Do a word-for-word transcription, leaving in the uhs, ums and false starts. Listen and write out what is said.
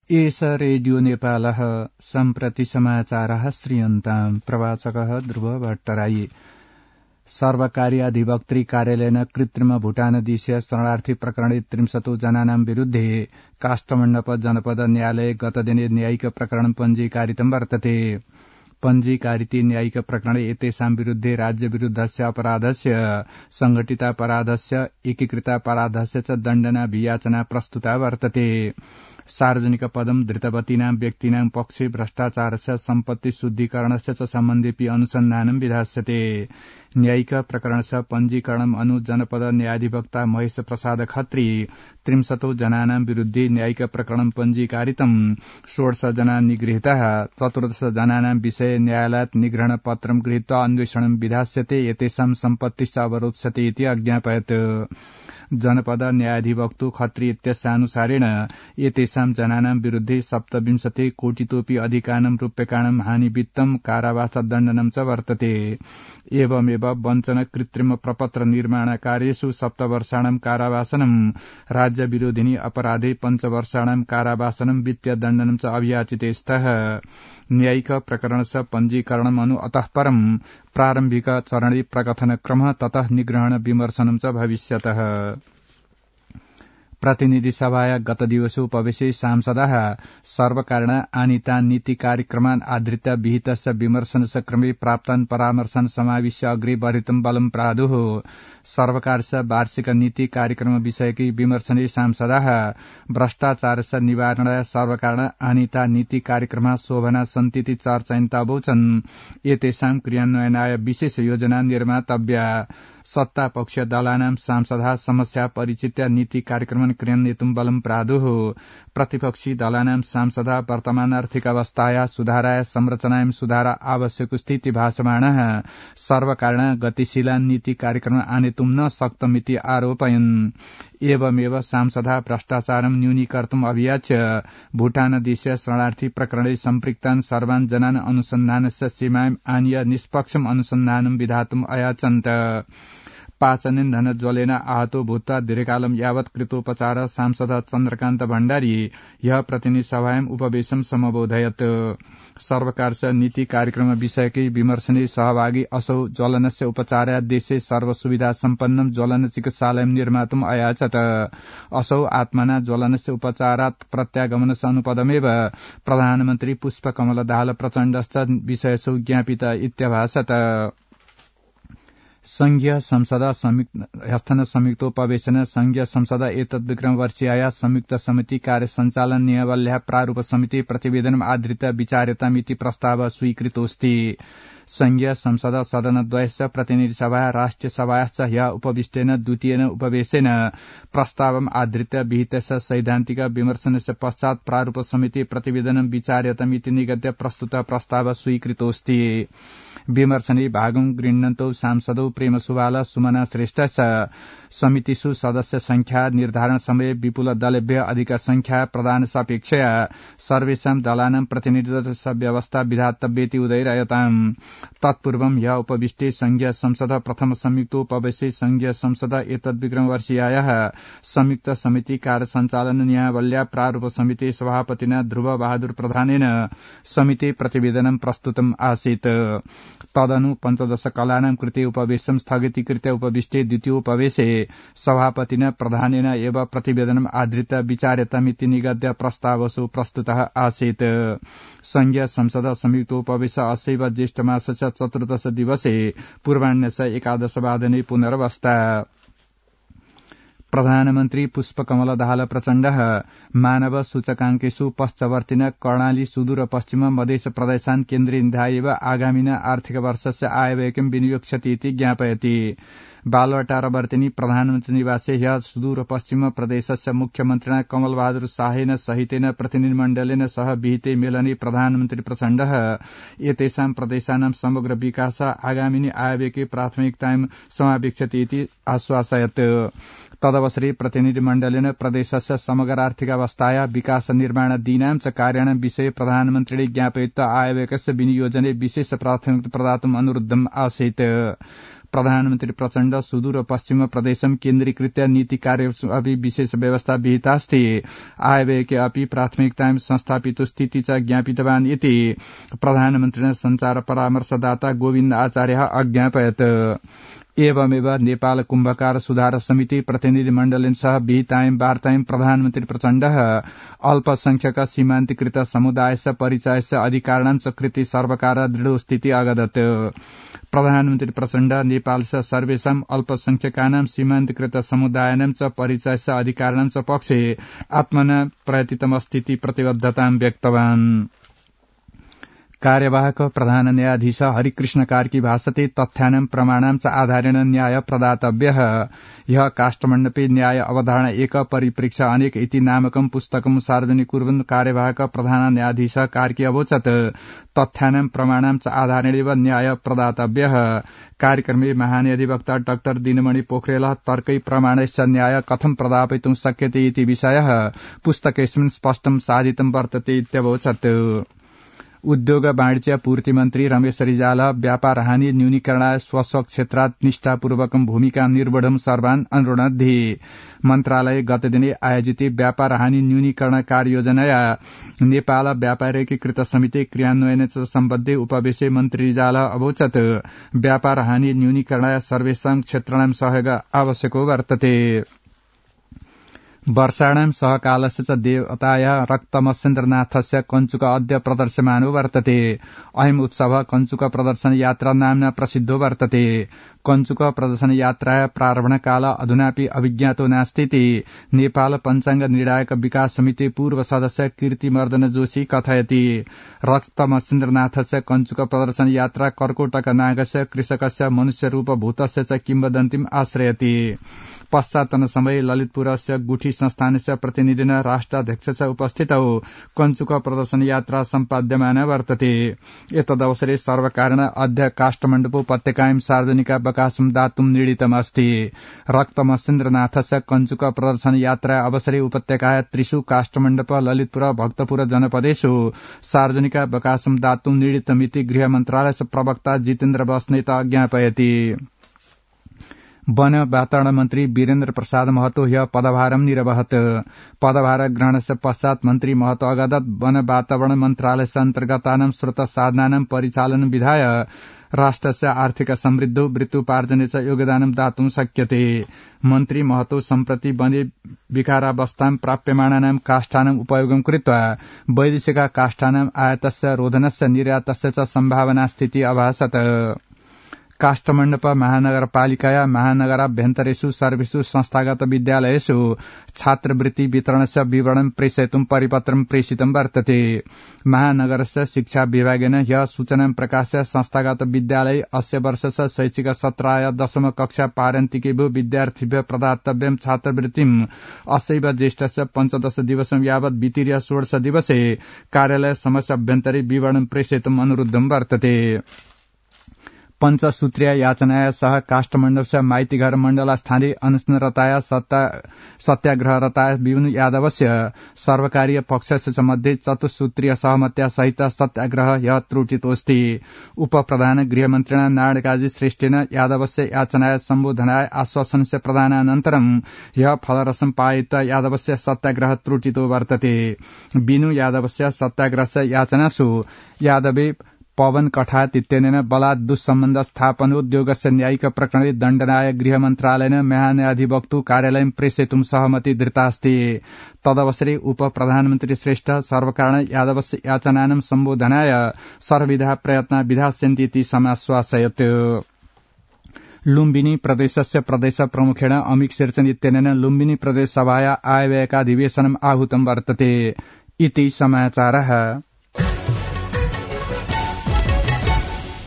एष रेडियो नेपालः सम्प्रति समाचारः श्रूयन्ताम् प्रवाचकः ध्रुव भट्टराई। सर्वकारी अधिवक्तृ कार्यालयेन कृत्रिम भूटानदेशीय शरणार्थी प्रकरणे त्रिंशतो जनानां विरुद्धे काष्ठमण्डप जनपद न्यायालय गतदिने न्यायिक प्रकरण पञ्जीकारितं वर्तते। पञ्जीकारिते न्यायिक प्रकरणे एतेषां विरुद्धे राज्यविरुद्धस्य अपराधस्य संघटितापराधस्य एकीकृतापराधस्य च दण्डना वियाचना प्रस्तुता वर्तते। सार्वजनिक पदं धृतवतीनां व्यक्तीनां पक्षे भ्रष्टाचारस्य सम्पत्ति शुद्धीकरणस्य च सम्बन्धेऽपि अनुसन्धानं विधास्यते। न्यायिक पञ्जीकरण पञ्जीकरणम् अनु जनपद न्यायाधिवक्ता महेश प्रसाद खत्री त्रिंशतो जनानां विरुद्धे न्यायिक प्रकरणं पञ्जीकारितं। षोडश जना निगृहीताः चतुर्दश जनानां विषये न्यायालयात् निग्रहण पत्रं गृहीत्वा अन्वेषणं विधास्यते। एतेषां सम्पत्तिश्च अवरोध्स्यते इति अज्ञापयत्। जनपद न्यायाधिवक्तु खत्री इत्यस्यानुसारेण एतेषां जनानां विरुद्धे सप्तविंशति कोटितोऽपि अधिकानां रूप्यकाणां हानिवित्तं कारावासदण्डनं च वर्तते। एवमेव वञ्चन कृत्रिम प्रपत्र निर्माण कार्येषु सप्तवर्षाणां कारावासनं राज्यविरोधिनी अपराधे पञ्चवर्षाणां कारावासनं वित्तीयदण्डनं च अभियाचिते स्तः। न्यायिक प्रकरणस्य पञ्जीकरणम् अनु अतः परं प्रारम्भिक चरणे प्रकथनक्रमः ततः निग्रहण विमर्शनं च भविष्यतः। प्रतिनिधि सभाया गत दिवसे उपवेशे सांसदाः सर्वकारेण आनीतान् नीति कार्यक्रमान् आधृत्य विहितस्य विमर्शनस्य क्रमे प्राप्तान् परामर्शान् समाविश्य अग्रे वर्धितं बलं प्रादुः। सर्वकारस्य वार्षिक नीति कार्यक्रम विषयकै विमर्शने सांसदाः भ्रष्टाचारस्य निवारणाय सर्वकारेण आनीता नीति कार्यक्रमाः शोभना सन्तीति चर्चयन्तः अभूवन्। एतेषां क्रियान्वयनाय विशेष योजना निर्मातव्या। सत्तापक्षीय दलानां सांसदाः समस्या परिचित्य नीति कार्यक्रमं क्रियान्वितुं बलं प्रादुः। प्रतिपक्षी दलानां सांसदाः वर्तमान आर्थिक अवस्थायाः सुधाराय संरचनायां सुधार आवश्यक स्थिति भासमाणः सर्वकारेण गतिशीलान् नीति कार्यक्रम आनेतुं न शक्तमिति आरोपयन्। एवमेव सांसदाः भ्रष्टाचारं न्यूनीकर्तुम् अभियाच्य भूटानदेशीय शरणार्थी प्रकरणे सम्पृक्तान् सर्वान् जनान् अनुसन्धानस्य सीमायाम् आनीय निष्पक्षम् अनुसन्धानं विधातुम् अयाचन्त। पाचनेन ज्वलेन आहतो भूत्वा दीर्घकालं यावत् कृतोपचार सांसद चन्द्रकान्त भण्डारी ह्यः प्रतिनिधि सभायाम् उपवेशं समबोधयत्। सर्वकारस्य नीति कार्यक्रम विषयकै विमर्शने सहभागी असौ ज्वलनस्य उपचाराय देशे सर्वसुविधा सम्पन्नं ज्वलन चिकित्सालयं निर्मातुम् अयाचत। असौ आत्मना ज्वलनस्य उपचारात् प्रत्यागमनस्य अनुपदमेव प्रधानमन्त्री पुष्पकमल दाहाल प्रचण्डश्च विषयसु ज्ञापित इत्यभाषत। संघीय संसद ह्यस्तन संयुक्तोपवेशन संघीय संसद एतद्विक्रम वर्षीयाया संयुक्त समिति कार्य संचालन नियमावल्याः प्रारूप समिति प्रतिवेदनम् आधृत्य विचार्यतामिति प्रस्ताव स्वीकृतोऽस्ति। संघीय संसद सदनद्वयस्य प्रतिनिधि सभा राष्ट्रिय सभायाश्च ह्यः उपविष्टेन द्वितीयेन उपवेशेन प्रस्तावम् आधृत्य विहितस्य सैद्धान्तिक विमर्शनस्य पश्चात् प्रारूप समिति प्रतिवेदनं विचार्यतामिति निगद्य प्रस्तुत प्रस्ताव स्वीकृतोऽस्ति। विमर्शने भागं गृह्णन्तौ सांसदौ प्रेम सुवाल सुमना श्रेष्ठश्च समितिषु सदस्य संख्या निर्धारण समये विपुल दलेभ्यः अधिक संख्या प्रदान सापेक्षया सर्वेषां दलानां प्रतिनिधित्वस्य व्यवस्था विधातव्येति उदयरयताम्। तत्पूर्वं ह्यः उपविष्टे संघीय संसद प्रथम संयुक्तोपवेशे संघीय संसद एतद्विक्रम वर्षीयायाः संयुक्त समिति कार्य संचालन नियमावल्या प्रारूप समिति सभापतिना ध्रुव बहादुर प्रधानेन समिति प्रतिवेदनं प्रस्तुतम् आसीत्। तदनु पञ्चदश कलानां कृते उपवेशं स्थगितीकृत्य उपविष्टे द्वितीयोपवेशे सभापतिना प्रधानेन एव प्रतिवेदनम् आधृत्य विचार्यतामिति निगद्य प्रस्तावसु प्रस्तुतः आसीत्। संघीय संसद संयुक्तोपवेश अस्यैव ज्येष्ठ मासस्य चतुर्दश दिवसे पूर्वाह्णस्य एकादशवादने पुनरवस्था। प्रधानमन्त्री पुष्पकमल दाहाल प्रचण्डः मानव सूचकाङ्केषु पश्चवर्तिन कर्णाली सुदूर पश्चिम मधेश प्रदेशान् केन्द्रे निधाय एव आगामिन आर्थिक वर्षस्य आयव्ययं विनियोक्ष्यति इति ज्ञापयति। बालवाटारवर्तिनी प्रधानमन्त्री निवासे ह्यः सुदूर पश्चिम प्रदेशस्य मुख्यमन्त्रिणा कमल बहादुर शाहेन सहितेन प्रतिनिधिमण्डलेन सह विहिते मेलने प्रधानमन्त्री प्रचण्डः एतेषां प्रदेशानां समग्र विकास आगामिनी आयव्यये प्राथमिकतायां समावेक्ष्यति इति आश्वासयत्। तदवसरे प्रतिनिधिमण्डलेन प्रदेशस्य समग्र आर्थिक अवस्थाया विकास निर्माण दीनां च कार्याणां विषये प्रधानमन्त्रीले ज्ञापयित्वा आयव्ययस्य विनियोजने विशेष प्राथमिकता प्रदातुम् अनुरुद्धम् आसीत्। प्रधानमन्त्री प्रचण्ड सुदूर पश्चिम प्रदेशं केन्द्रीकृत्य नीति कार्य अपि विशेष व्यवस्था विहितास्ति। आयव्ययके अपि प्राथमिकतां संस्थापितो स्थिति च ज्ञापितवान् इति प्रधानमन्त्रिणा संचार परामर्शदाता गोविन्द आचार्यः अज्ञापयत्। एवमेव नेपाल कुम्भकार सुधार समिति प्रतिनिधिमण्डलेन सह विहितां वार्तां प्रधानमन्त्री प्रचण्डः अल्पसंख्यक सीमान्तकृत समुदायस्य परिचयस्य अधिकाराणां च कृते सर्वकार दृढोस्थिति अगदत्। प्रधानमन्त्री प्रचण्ड नेपालस्य सर्वेषां अल्पसंख्यकानां सीमान्तकृत समुदायानां च परिचयस्य अधिकाराणां च पक्षे आत्मना प्रयतितमस्थिति प्रतिबद्धतां व्यक्तवान्। कार्यवाहक प्रधान न्यायाधीश हरिकृष्ण कार्की भाषते तथ्यानां प्रमाणां च आधारेण न्याय प्रदातव्यः। यह काष्ठमण्डपे न्याय अवधारणा एक परिप्रेक्ष्य अनेक इति नामकं पुस्तकं सार्वजनिक कुर्वन् कार्यवाहक प्रधान न्यायाधीश कार्की अवोचत् तथ्यानां प्रमाणां च आधारेणैव न्याय प्रदातव्यः। कार्यक्रमे महान्यायाधिवक्ता डाक्टर दिनमणि पोखरेल तर्कै प्रमाणैश्च न्याय कथं प्रदापयितुं शक्यते इति विषयः पुस्तकेऽस्मिन् स्पष्टं साधितं वर्तते इत्यवोचत्। उद्योग वाणिज्य पूर्ति मन्त्री रमेश रिजाल व्यापार हानि न्यूनीकरणाय स्वस्व क्षेत्रात् निष्ठापूर्वकं भूमिका निर्वहणं सर्वान् अनुरोधि। मन्त्रालय गत दिने आयोजित व्यापार हानि न्यूनीकरण कार्ययोजनाया नेपाल व्यापार एकीकृत समिति क्रियान्वयन सम्बद्धे उपवेशे मन्त्री रिजाल अवोचत् व्यापार हानि न्यूनीकरणाय सर्वेषां क्षेत्राणां सहयोग आवश्यको वर्तते। वर्षाणां सहकालस्य च देवताया रक्तमसेन्द्रनाथस्य कञ्चुक अद्य प्रदर्श्यमानो वर्तते। अयम् उत्सव कञ्चुक प्रदर्शन यात्रा नाम्ना प्रसिद्धो वर्तते। कञ्चुक प्रदर्शन यात्राया प्रारम्भकाल अधुनापि अभिज्ञातो नास्तीति नेपाल पञ्चाङ्ग निर्णायक विकास समिति पूर्व सदस्य कीर्तिमर्दन जोशी कथयति। रक्तमसेन्द्रनाथस्य कञ्चुक प्रदर्शन यात्रा कर्कोटक नागस्य कृषकस्य मनुष्यरूप भूतस्य च किंवदन्तीम् आश्रयति। पश्चातन समय ललितपुरस्य गुठी संस्थानस्य प्रतिनिधिन राष्ट्राध्यक्ष उपस्थितौ कञ्चुक प्रदर्शन यात्रा सम्पाद्यमाना वर्तते। एतदवसरे सर्वकारेण अद्य काष्ठमण्डपोपत्यकायां सार्वजनिक अवकाशं दातुं निर्णीतमस्ति। रक्तमसेन्द्रनाथस्य कञ्चुक प्रदर्शन यात्रा अवसरे उपत्यकाया त्रिषु काष्ठमण्डप ललितपुर भक्तपुर जनपदेषु सार्वजनिक अवकाशं दातुं निर्णीतमिति गृह मन्त्रालयस्य प्रवक्ता जितेन्द्र बस्नेत ज्ञापयति। वन वातावरण मन्त्री वीरेन्द्र प्रसाद महतो ह्य पदभारं निरवहत्। पदभार ग्रहणस्य पश्चात् मन्त्री महतो अगदत् वन वातावरण मन्त्रालयस्य अन्तर्गतानां स्रोत साधनानां परिचालनं विधाय राष्ट्रस्य आर्थिक समृद्धौ वृत्त्युपार्जने च योगदानं दातुं शक्यते। मन्त्री महतो सम्प्रति वने विकारावस्थां प्राप्यमाणानां काष्ठानां उपयोगं कृत्वा वैदेशिक काष्ठानां आयातस्य रोधनस्य निर्यातस्य च सम्भावनास्थिति अभासत। काष्ठमण्डप महानगरपालिकाया महानगराभ्यन्तरेषु सर्वेषु संस्थागत विद्यालयेषु छात्रवृत्ति वितरणस्य विवरणं प्रेषयितुं परिपत्रं प्रेषितं वर्तते। महानगरस्य शिक्षा विभागेन ह्यः सूचनां प्रकाश्य संस्थागत विद्यालये अस्य वर्षस्य शैक्षिक सत्राय दशम कक्षा पारन्तिकेभ्यो विद्यार्थिभ्यः प्रदातव्यं छात्रवृत्तिम् अस्यैव ज्येष्ठस्य पञ्चदश दिवसं यावत् वितीर्य षोडश दिवसे कार्यालय समस्य अभ्यन्तरे विवरणं प्रेषयितुम् अनुरुद्धं वर्तते। पञ्चसूत्रीय याचनाया सह काष्ठमण्डपस्य माइतीघर मण्डल स्थानीय अनशनरताया सत्याग्रहरताया विभिन्न यादवस्य सर्वकारीय पक्षस्य मध्ये चतुसूत्रीय सहमत्या सहित सत्याग्रह ह्यः त्रुटितोऽस्ति। उपप्रधान गृहमन्त्रिणा नारायण काजी श्रेष्ठेन यादवस्य याचनाया सम्बोधनाय आश्वासनस्य प्रदानानन्तरं ह्यः फलरसं पायित्वा यादवस्य सत्याग्रह त्रुटितो वर्तते। बिनु यादवस्य सत्याग्रहस्य याचनासु यादवे पवन कठायत इत्यनेन बलात् दुःसम्बन्ध स्थापनोद्योगस्य न्यायिक प्रकरणे दण्डनाय गृहमन्त्रालयेन महान्यायाधिवक्तु कार्यालयं प्रेषयितुं सहमति दृतास्ति। तदवसरे उपप्रधानमन्त्री श्रेष्ठ सर्वकारेण यादवस्य याचनानां सम्बोधनाय सर्वविधा प्रयत्ना विधास्यन्ति इति समाश्वासयत्। लुम्बिनी प्रदेशस्य प्रदेश प्रमुखेण अमिक शेरचन इत्यनेन लुम्बिनी प्रदेश सभाया आयव्ययकाधिवेशनम् आहूतं वर्तते इति समाचारः।